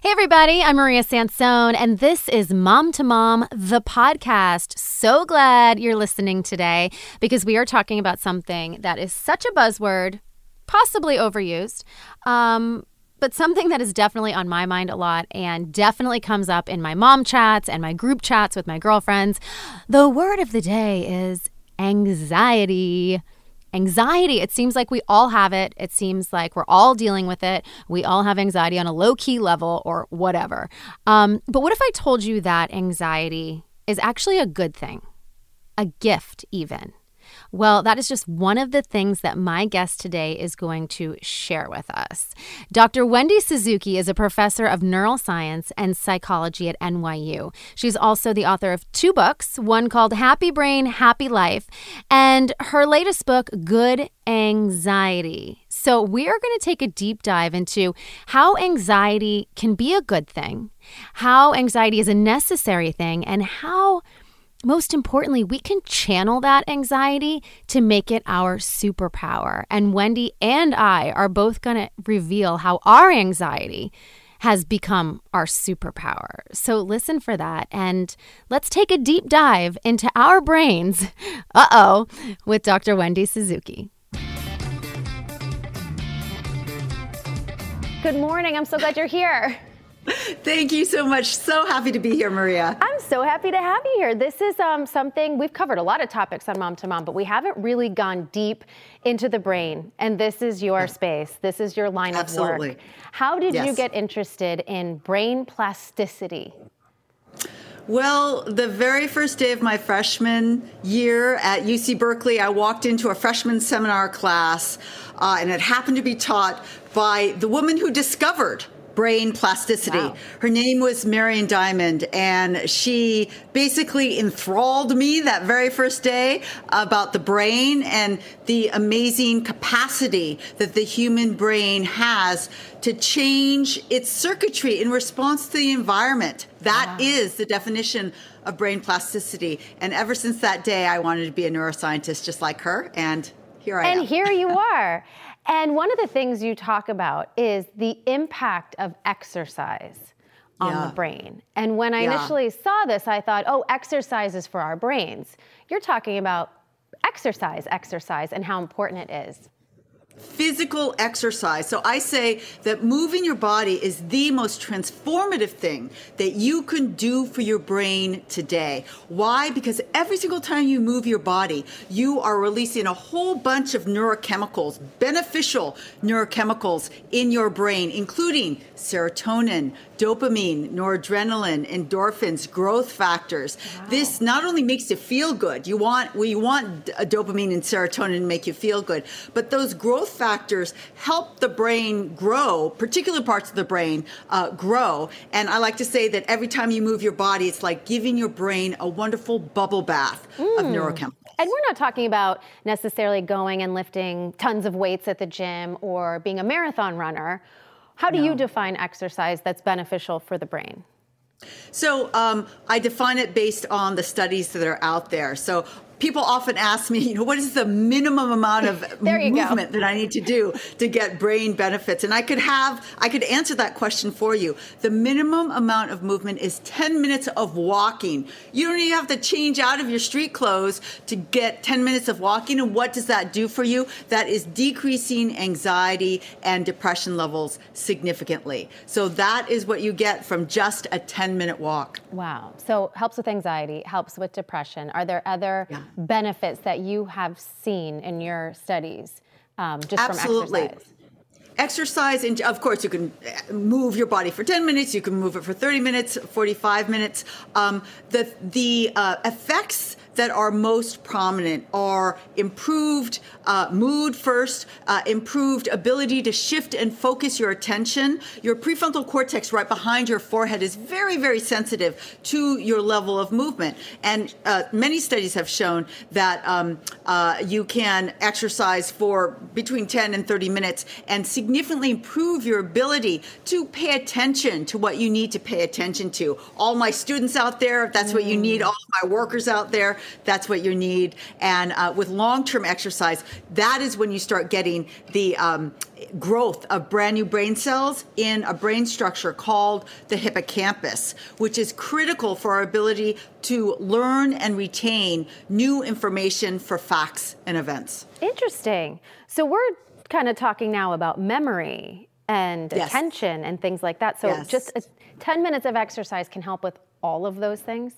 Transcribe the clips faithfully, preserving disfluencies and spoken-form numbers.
Hey, everybody, I'm Maria Sansone, and this is Mom to Mom, the podcast. So glad you're listening today because we are talking about something that is such a buzzword, possibly overused, um, but something that is definitely on my mind a lot and definitely comes up in my mom chats and my group chats with my girlfriends. The word of the day is anxiety. Anxiety, it seems like we all have it. It seems like we're all dealing with it. We all have anxiety on a low-key level or whatever. Um, but what if I told you that anxiety is actually a good thing, a gift even? Well, that is just one of the things that my guest today is going to share with us. Doctor Wendy Suzuki is a professor of neuroscience and psychology at N Y U. She's also the author of two books, one called Happy Brain, Happy Life, and her latest book, Good Anxiety. So we are going to take a deep dive into how anxiety can be a good thing, how anxiety is a necessary thing, and how, most importantly, we can channel that anxiety to make it our superpower. And Wendy and I are both going to reveal how our anxiety has become our superpower. So listen for that. And let's take a deep dive into our brains, uh-oh, with Doctor Wendy Suzuki. Good morning. I'm so glad you're here. Thank you so much. So happy to be here, Maria. I'm so happy to have you here. This is um, something, we've covered a lot of topics on Mom to Mom, but we haven't really gone deep into the brain. And this is your yeah. space. This is your line Absolutely. of work. How did yes. you get interested in brain plasticity? Well, the very first day of my freshman year at U C Berkeley, I walked into a freshman seminar class, uh, and it happened to be taught by the woman who discovered brain plasticity. Wow. Her name was Marion Diamond, and she basically enthralled me that very first day about the brain and the amazing capacity that the human brain has to change its circuitry in response to the environment. That wow. is the definition of brain plasticity. And ever since that day, I wanted to be a neuroscientist just like her, and here I and am. And here you are. And one of the things you talk about is the impact of exercise on yeah. the brain. And when I yeah. initially saw this, I thought, oh, exercise is for our brains. You're talking about exercise, exercise, and how important it is. Physical exercise. So I say that moving your body is the most transformative thing that you can do for your brain today. Why? Because every single time you move your body, you are releasing a whole bunch of neurochemicals, beneficial neurochemicals in your brain, including serotonin, dopamine, noradrenaline, endorphins, growth factors. Wow. This not only makes you feel good, you want, we want a dopamine and serotonin to make you feel good, but those growth factors help the brain grow, particular parts of the brain uh, grow. And I like to say that every time you move your body, it's like giving your brain a wonderful bubble bath mm. of neurochemicals. And we're not talking about necessarily going and lifting tons of weights at the gym or being a marathon runner. How do no. you define exercise that's beneficial for the brain? So um, I define it based on the studies that are out there. So people often ask me, you know, what is the minimum amount of movement go. that I need to do to get brain benefits? And I could have, I could answer that question for you. The minimum amount of movement is ten minutes of walking. You don't even have to change out of your street clothes to get ten minutes of walking. And what does that do for you? That is decreasing anxiety and depression levels significantly. So that is what you get from just a ten minute walk. Wow. So helps with anxiety, helps with depression. Are there other yeah. benefits that you have seen in your studies um, just Absolutely. from exercise? Exercise, and of course, you can move your body for ten minutes. You can move it for thirty minutes, forty-five minutes. Um, the the uh, effects that are most prominent are improved uh, mood first, uh, improved ability to shift and focus your attention. Your prefrontal cortex right behind your forehead is very, very sensitive to your level of movement. And uh, many studies have shown that um, uh, you can exercise for between ten and thirty minutes and significantly improve your ability to pay attention to what you need to pay attention to. All my students out there, if that's mm. what you need, all my workers out there, that's what you need. And uh, with long-term exercise, that is when you start getting the um, growth of brand new brain cells in a brain structure called the hippocampus, which is critical for our ability to learn and retain new information for facts and events. Interesting. So we're kind of talking now about memory and yes. attention and things like that. So yes. just a, ten minutes of exercise can help with all of those things?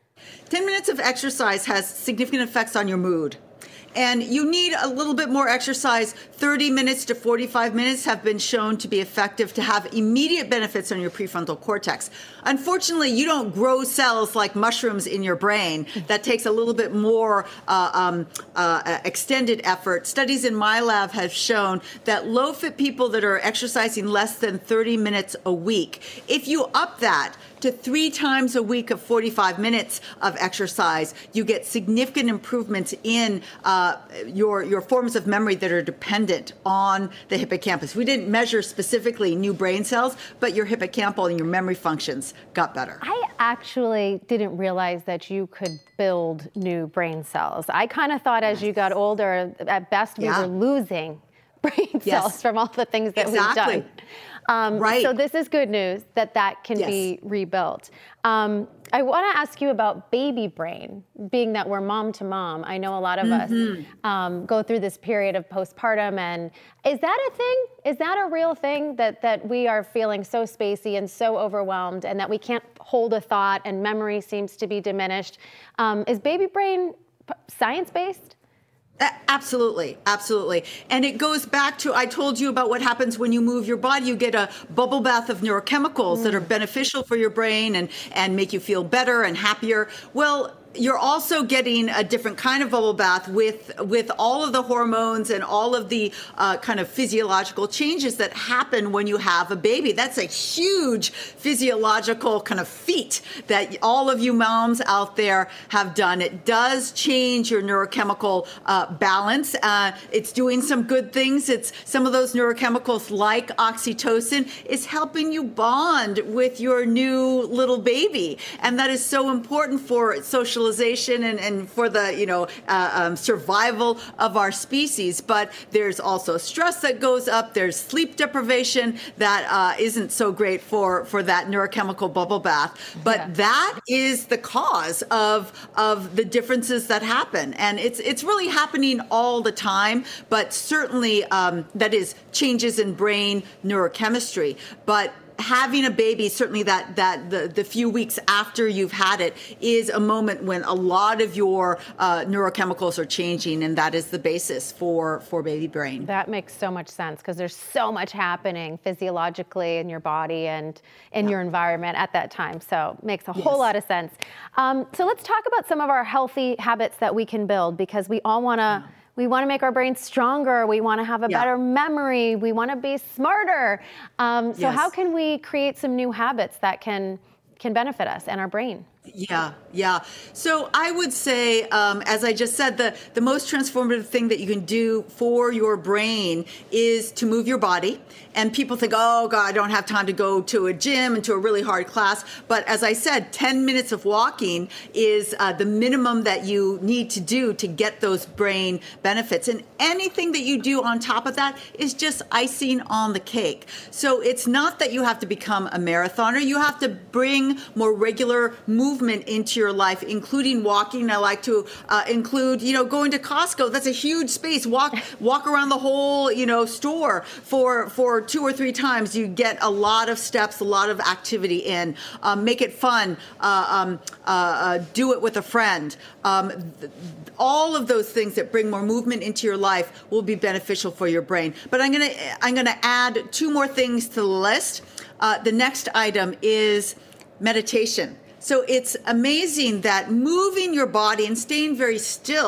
ten minutes of exercise has significant effects on your mood. And you need a little bit more exercise. thirty minutes to forty-five minutes have been shown to be effective to have immediate benefits on your prefrontal cortex. Unfortunately, you don't grow cells like mushrooms in your brain. That takes a little bit more uh, um, uh, extended effort. Studies in my lab have shown that low-fit people that are exercising less than thirty minutes a week, if you up that to three times a week of forty-five minutes of exercise, you get significant improvements in uh, your your forms of memory that are dependent on the hippocampus. We didn't measure specifically new brain cells, but your hippocampal and your memory functions got better. I actually didn't realize that you could build new brain cells. I kind of thought as you got older, at best we yeah. were losing brain cells yes. from all the things that exactly. we've done. Um, right. So this is good news that that can yes. be rebuilt. Um, I want to ask you about baby brain, being that we're mom to mom. I know a lot of mm-hmm. us um, go through this period of postpartum, and is that a thing? Is that a real thing that that we are feeling so spacey and so overwhelmed, and that we can't hold a thought, and memory seems to be diminished? Um, is baby brain p- science-based? Absolutely, absolutely. And it goes back to, I told you about what happens when you move your body. You get a bubble bath of neurochemicals mm. that are beneficial for your brain and, and make you feel better and happier. Well, you're also getting a different kind of bubble bath with with all of the hormones and all of the uh, kind of physiological changes that happen when you have a baby. That's a huge physiological kind of feat that all of you moms out there have done. It does change your neurochemical uh, balance. Uh, it's doing some good things. It's some of those neurochemicals like oxytocin is helping you bond with your new little baby. And that is so important for social And, and for the, you know, uh, um, survival of our species. But there's also stress that goes up. There's sleep deprivation that uh, isn't so great for, for that neurochemical bubble bath. But yeah. that is the cause of of the differences that happen. And it's it's really happening all the time. But certainly um, that is changes in brain neurochemistry. But having a baby, certainly that that the, the few weeks after you've had it is a moment when a lot of your uh, neurochemicals are changing, and that is the basis for, for baby brain. That makes so much sense because there's so much happening physiologically in your body and in yeah. your environment at that time. So it makes a yes. whole lot of sense. Um, so let's talk about some of our healthy habits that we can build, because we all want to yeah. We want to make our brains stronger. We want to have a yeah. better memory. We want to be smarter. Um, so yes. how can we create some new habits that can can benefit us and our brain? Yeah, yeah. So I would say, um, as I just said, the, the most transformative thing that you can do for your brain is to move your body. And people think, oh, God, I don't have time to go to a gym and to a really hard class. But as I said, ten minutes of walking is uh, the minimum that you need to do to get those brain benefits. And anything that you do on top of that is just icing on the cake. So it's not that you have to become a marathoner. You have to bring more regular movement into your life, including walking. I like to uh, include, you know, going to Costco. That's a huge space. Walk, walk around the whole, you know, store for for two or three times. You get a lot of steps, a lot of activity in. Um, make it fun. Uh, um, uh, uh, do it with a friend. Um, th- all of those things that bring more movement into your life will be beneficial for your brain. But I'm gonna I'm gonna add two more things to the list. Uh, the next item is meditation. So it's amazing that moving your body and staying very still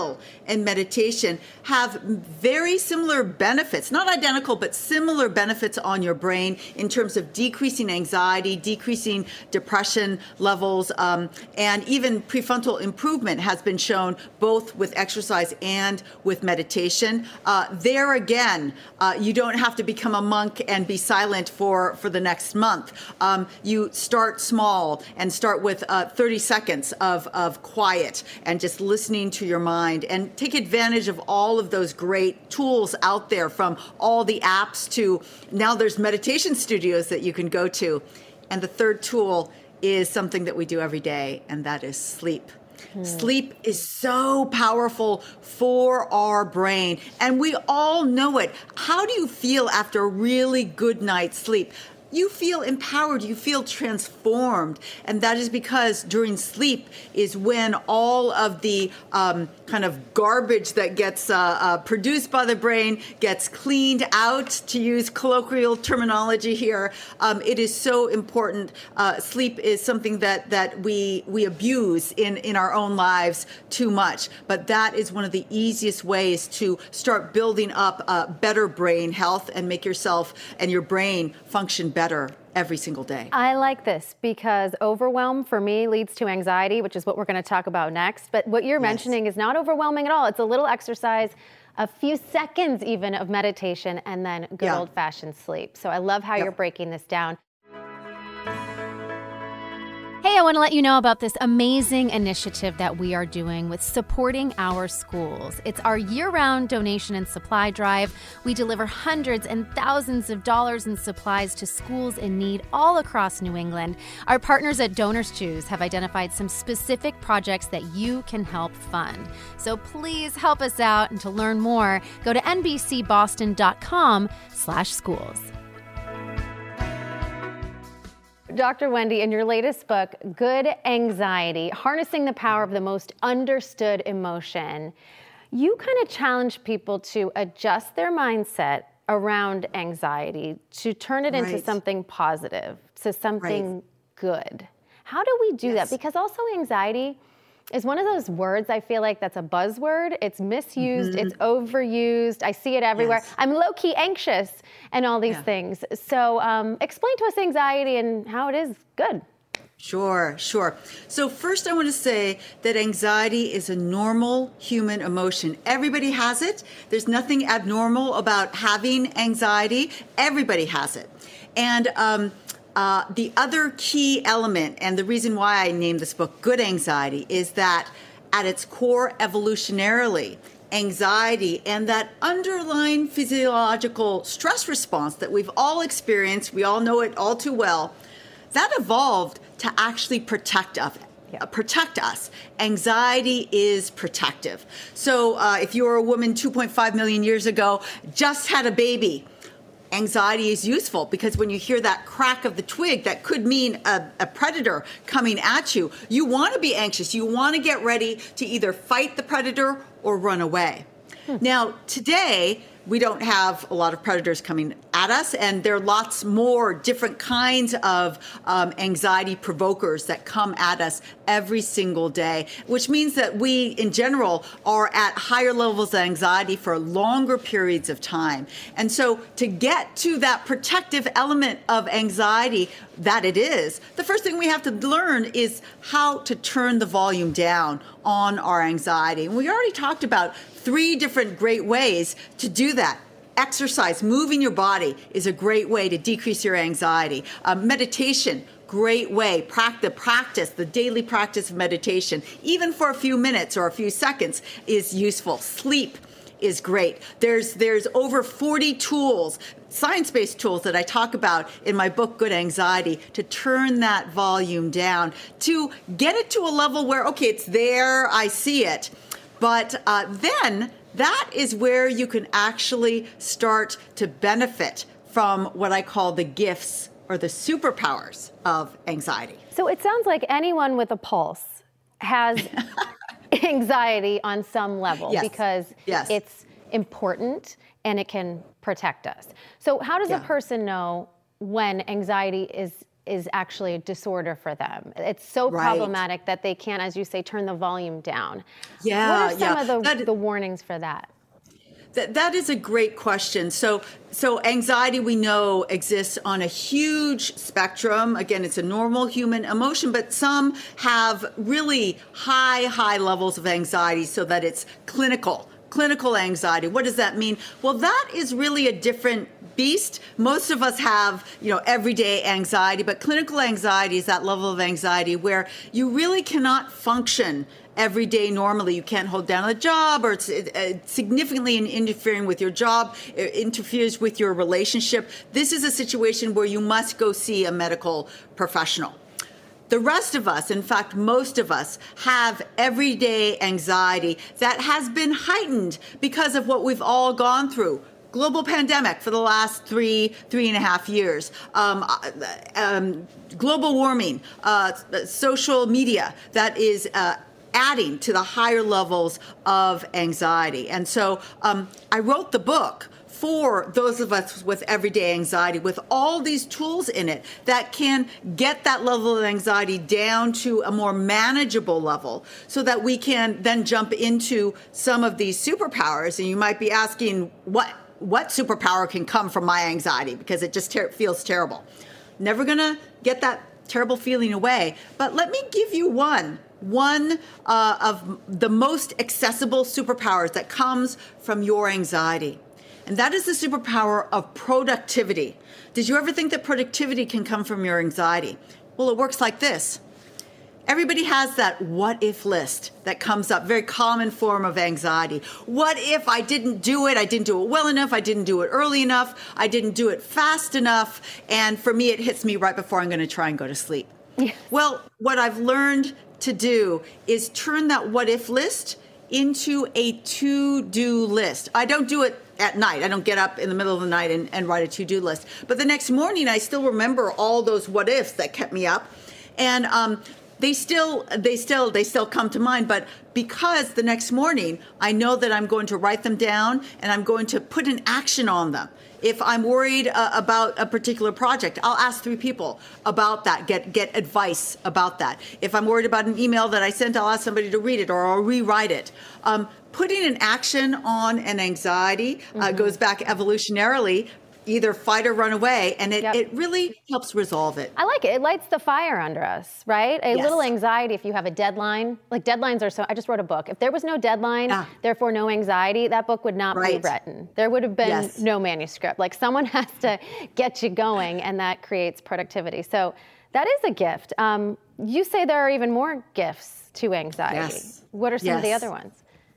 and meditation have very similar benefits, not identical, but similar benefits on your brain in terms of decreasing anxiety, decreasing depression levels, um, and even prefrontal improvement has been shown both with exercise and with meditation. Uh, there again, uh, you don't have to become a monk and be silent for, for the next month. Um, you start small and start with uh, thirty seconds of, of quiet and just listening to your mind, and take advantage of all of those great tools out there, from all the apps to now there's meditation studios that you can go to. And the third tool is something that we do every day, and that is sleep. Hmm. Sleep is so powerful for our brain, and we all know it. How do you feel after a really good night's sleep? You feel empowered, you feel transformed. And that is because during sleep is when all of the um, kind of garbage that gets uh, uh, produced by the brain gets cleaned out, to use colloquial terminology here. Um, it is so important. Uh, sleep is something that, that we, we abuse in, in our own lives too much. But that is one of the easiest ways to start building up uh, better brain health and make yourself and your brain function better. better every single day. I like this because overwhelm for me leads to anxiety, which is what we're going to talk about next. But what you're yes. mentioning is not overwhelming at all. It's a little exercise, a few seconds even of meditation, and then good yeah. old-fashioned sleep. So I love how yep. you're breaking this down. Hey, I want to let you know about this amazing initiative that we are doing with supporting our schools. It's our year-round donation and supply drive. We deliver hundreds and thousands of dollars in supplies to schools in need all across New England. Our partners at DonorsChoose have identified some specific projects that you can help fund. So please help us out, and to learn more, go to N B C Boston dot com slash schools. Doctor Wendy, in your latest book, Good Anxiety, Harnessing the Power of the Most Understood Emotion, you kind of challenge people to adjust their mindset around anxiety, to turn it right. into something positive, to something right. good. How do we do yes. that? Because also anxiety is one of those words I feel like that's a buzzword. It's misused, mm-hmm. it's overused. I see it everywhere. Yes. I'm low-key anxious and all these yeah. things. So um, explain to us anxiety and how it is good. Sure, sure. So first I want to say that anxiety is a normal human emotion. Everybody has it. There's nothing abnormal about having anxiety. Everybody has it. And um, Uh, the other key element, and the reason why I named this book Good Anxiety, is that at its core, evolutionarily, anxiety and that underlying physiological stress response that we've all experienced, we all know it all too well, that evolved to actually protect us. Yeah. protect us. Anxiety is protective. So uh, if you were a woman two point five million years ago, just had a baby, anxiety is useful, because when you hear that crack of the twig, that could mean a, a predator coming at you. You want to be anxious. You want to get ready to either fight the predator or run away. Hmm. Now, today, we don't have a lot of predators coming at us, and there are lots more different kinds of um, anxiety provokers that come at us every single day, which means that we, in general, are at higher levels of anxiety for longer periods of time. And so to get to that protective element of anxiety that it is, the first thing we have to learn is how to turn the volume down on our anxiety. And we already talked about three different great ways to do that. Exercise, moving your body, is a great way to decrease your anxiety. Uh, meditation, great way. Practice, practice, the daily practice of meditation, even for a few minutes or a few seconds, is useful. Sleep is great. There's there's over forty tools, science-based tools that I talk about in my book, Good Anxiety, to turn that volume down, to get it to a level where, okay, it's there, I see it. But uh, then that is where you can actually start to benefit from what I call the gifts or the superpowers of anxiety. So it sounds like anyone with a pulse has anxiety on some level, yes. because yes. it's important and it can protect us. So how does yeah. a person know when anxiety is is actually a disorder for them. It's so Right. problematic that they can't, as you say, turn the volume down. Yeah, What are some yeah. of the, That- the warnings for that? That, that is a great question. So, so anxiety we know exists on a huge spectrum. Again, it's a normal human emotion, but some have really high, high levels of anxiety so that it's clinical, clinical anxiety. What does that mean? Well, that is really a different beast. Most of us have, you know, everyday anxiety, but clinical anxiety is that level of anxiety where you really cannot function every day normally. You can't hold down a job, or it's uh, significantly interfering with your job, it interferes with your relationship. This is a situation where you must go see a medical professional. The rest of us, in fact, most of us, have everyday anxiety that has been heightened because of what we've all gone through. Global pandemic for the last three, three and a half years, um, um, global warming, uh, social media that is uh, adding to the higher levels of anxiety. And so um, I wrote the book for those of us with everyday anxiety, with all these tools in it that can get that level of anxiety down to a more manageable level so that we can then jump into some of these superpowers. And you might be asking, what what superpower can come from my anxiety? Because it just ter- feels terrible. Never gonna get that terrible feeling away. But let me give you one. One uh, of the most accessible superpowers that comes from your anxiety. And that is the superpower of productivity. Did you ever think that productivity can come from your anxiety? Well, it works like this. Everybody has that what if list that comes up, very common form of anxiety. What if I didn't do it? I didn't do it well enough. I didn't do it early enough. I didn't do it fast enough. And for me, it hits me right before I'm going to try and go to sleep. Yes. Well, what I've learned to do is turn that what if list into a to-do list. I don't do it at night. I don't get up in the middle of the night and, and write a to-do list. But the next morning, I still remember all those what ifs that kept me up. And um, they still, they still, they still come to mind. But because the next morning, I know that I'm going to write them down and I'm going to put an action on them. If I'm worried uh, about a particular project, I'll ask three people about that, get get advice about that. If I'm worried about an email that I sent, I'll ask somebody to read it or I'll rewrite it. Um, putting an action on an anxiety mm-hmm. uh, goes back evolutionarily, either fight or run away, and it, yep. it really helps resolve it. I like it. It lights the fire under us, right? A yes. little anxiety if you have a deadline. Like deadlines are so, I just wrote a book. If there was no deadline, yeah. therefore no anxiety, that book would not right. be written. There would have been yes. no manuscript. Like someone has to get you going, and that creates productivity. So that is a gift. Um, you say there are even more gifts to anxiety. Yes. What are some yes. of the other ones?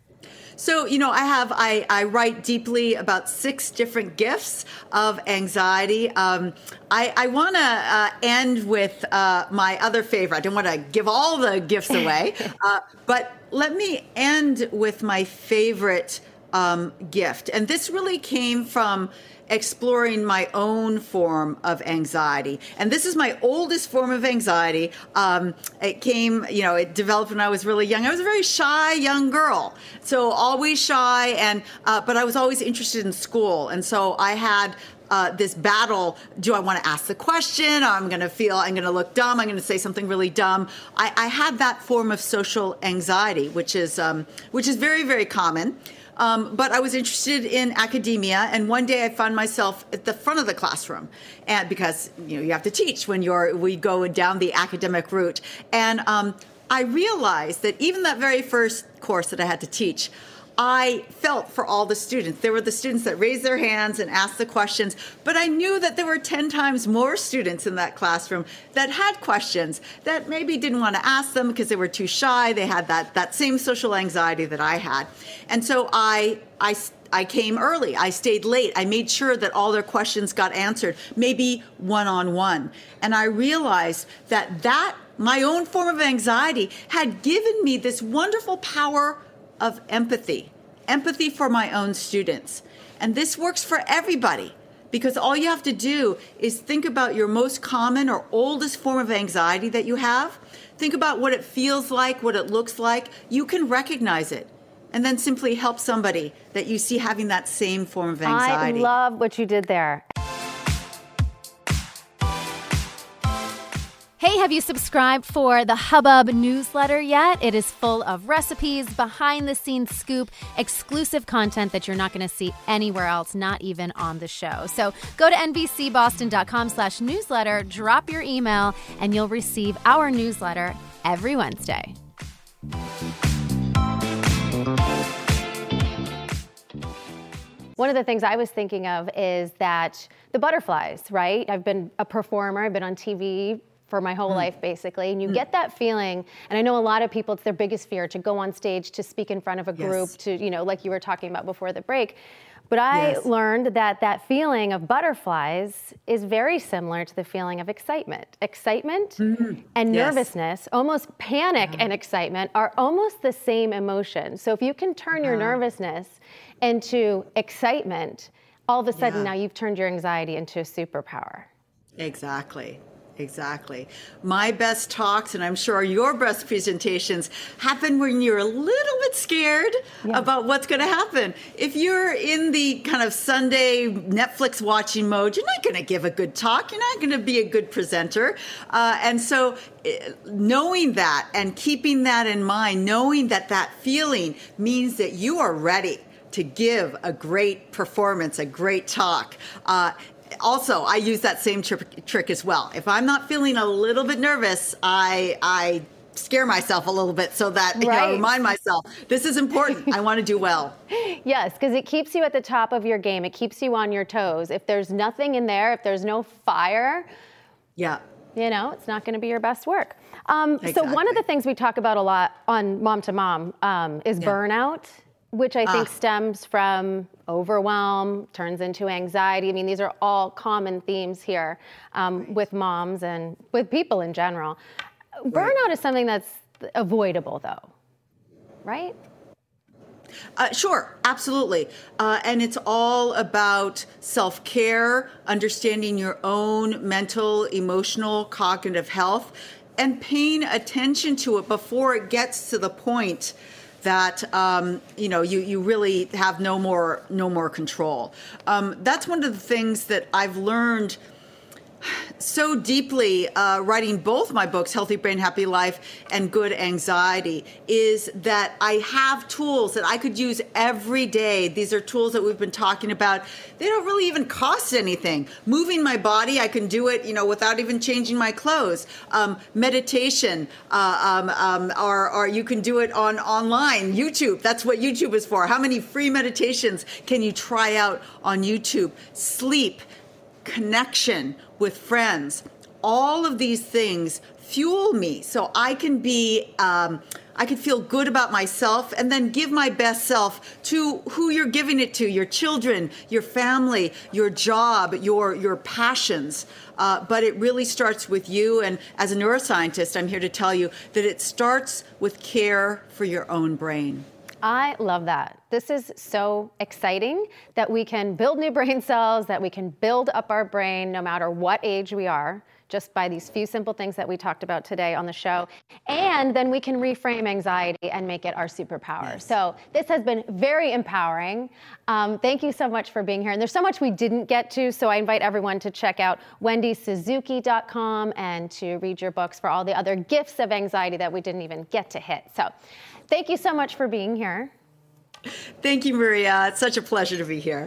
So, you know, I have, I, I write deeply about six different gifts of anxiety. Um, I, I want to uh, end with uh, my other favorite. I don't want to give all the gifts away, uh, but let me end with my favorite um, gift. And this really came from exploring my own form of anxiety. And this is my oldest form of anxiety. Um, it came, you know, it developed when I was really young. I was a very shy young girl. So always shy, and uh, but I was always interested in school. And so I had uh, this battle. Do I want to ask the question? I'm going to feel, I'm going to look dumb. I'm going to say something really dumb. I, I had that form of social anxiety, which is, um, which is very, very common. Um, but I was interested in academia, and one day I found myself at the front of the classroom, and because you know you have to teach when you're we go down the academic route, and um, I realized that even that very first course that I had to teach, I felt for all the students. There were the students that raised their hands and asked the questions, but I knew that there were ten times more students in that classroom that had questions that maybe didn't want to ask them because they were too shy. They had that, that same social anxiety that I had. And so I, I, I came early. I stayed late. I made sure that all their questions got answered, maybe one-on-one. And I realized that that, my own form of anxiety, had given me this wonderful power of empathy, empathy for my own students. And this works for everybody because all you have to do is think about your most common or oldest form of anxiety that you have. Think about what it feels like, what it looks like. You can recognize it and then simply help somebody that you see having that same form of anxiety. I love what you did there. Hey, have you subscribed for the Hubbub newsletter yet? It is full of recipes, behind-the-scenes scoop, exclusive content that you're not going to see anywhere else, not even on the show. So go to nbcboston.com slash newsletter, drop your email, and you'll receive our newsletter every Wednesday. One of the things I was thinking of is that the butterflies, right? I've been a performer, I've been on T V for my whole mm. life, basically. And you mm. get that feeling, and I know a lot of people, it's their biggest fear to go on stage, to speak in front of a group, yes. to, you know, like you were talking about before the break. But I yes. learned that that feeling of butterflies is very similar to the feeling of excitement. Excitement mm-hmm. and yes. nervousness, almost panic uh-huh. and excitement, are almost the same emotion. So if you can turn uh-huh. your nervousness into excitement, all of a sudden yeah. now you've turned your anxiety into a superpower. Exactly. Exactly. My best talks, and I'm sure your best presentations, happen when you're a little bit scared yeah. about what's going to happen. If you're in the kind of Sunday Netflix watching mode, you're not going to give a good talk. You're not going to be a good presenter. Uh, and so knowing that and keeping that in mind, knowing that that feeling means that you are ready to give a great performance, a great talk. Uh, Also, I use that same tri- trick as well. If I'm not feeling a little bit nervous, I I scare myself a little bit so that right. you know, remind myself, this is important. I want to do well. Yes, because it keeps you at the top of your game. It keeps you on your toes. If there's nothing in there, if there's no fire, yeah, you know, it's not going to be your best work. Um, exactly. So one of the things we talk about a lot on Mom to Mom um, is yeah. burnout, which I think ah. stems from overwhelm, turns into anxiety. I mean, these are all common themes here um, right. with moms and with people in general. Right. Burnout is something that's avoidable, though, right? Uh, sure, absolutely. Uh, and it's all about self-care, understanding your own mental, emotional, cognitive health, and paying attention to it before it gets to the point that um, you know you, you really have no more no more control. Um, that's one of the things that I've learned so deeply uh, writing both my books, Healthy Brain, Happy Life and Good Anxiety, is that I have tools that I could use every day. These are tools that we've been talking about. They don't really even cost anything. Moving my body, I can do it, you know, without even changing my clothes. Um, meditation, uh, um, um, or, or you can do it on online, YouTube. That's what YouTube is for. How many free meditations can you try out on YouTube? Sleep, connection with friends, all of these things fuel me so I can be, um, I can feel good about myself and then give my best self to who you're giving it to, your children, your family, your job, your, your passions. Uh, but it really starts with you. And as a neuroscientist, I'm here to tell you that it starts with care for your own brain. I love that. This is so exciting that we can build new brain cells, that we can build up our brain no matter what age we are, just by these few simple things that we talked about today on the show. And then we can reframe anxiety and make it our superpower. Yes. So this has been very empowering. Um, thank you so much for being here. And there's so much we didn't get to, so I invite everyone to check out wendy suzuki dot com and to read your books for all the other gifts of anxiety that we didn't even get to hit. So thank you so much for being here. Thank you, Maria. It's such a pleasure to be here.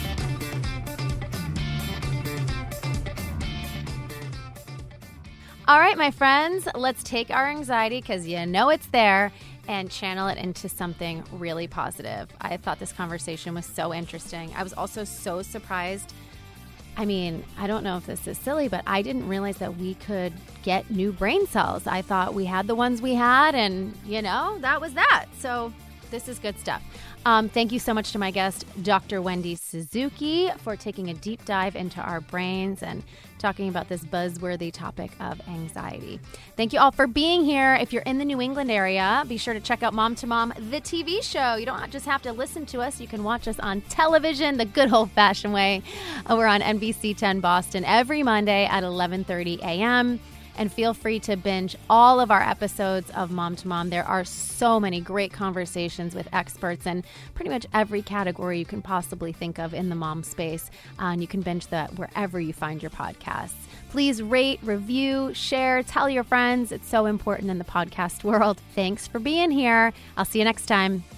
All right, my friends, let's take our anxiety, because you know it's there, and channel it into something really positive. I thought this conversation was so interesting. I was also so surprised. I mean, I don't know if this is silly, but I didn't realize that we could get new brain cells. I thought we had the ones we had, and, you know, that was that. So this is good stuff. Um, thank you so much to my guest, Doctor Wendy Suzuki, for taking a deep dive into our brains and talking about this buzzworthy topic of anxiety. Thank you all for being here. If you're in the New England area, be sure to check out Mom to Mom, the T V show. You don't just have to listen to us. You can watch us on television, the good old-fashioned way. Uh, we're on N B C ten Boston every Monday at eleven thirty a.m., And feel free to binge all of our episodes of Mom to Mom. There are so many great conversations with experts in pretty much every category you can possibly think of in the mom space. Uh, and you can binge that wherever you find your podcasts. Please rate, review, share, tell your friends. It's so important in the podcast world. Thanks for being here. I'll see you next time.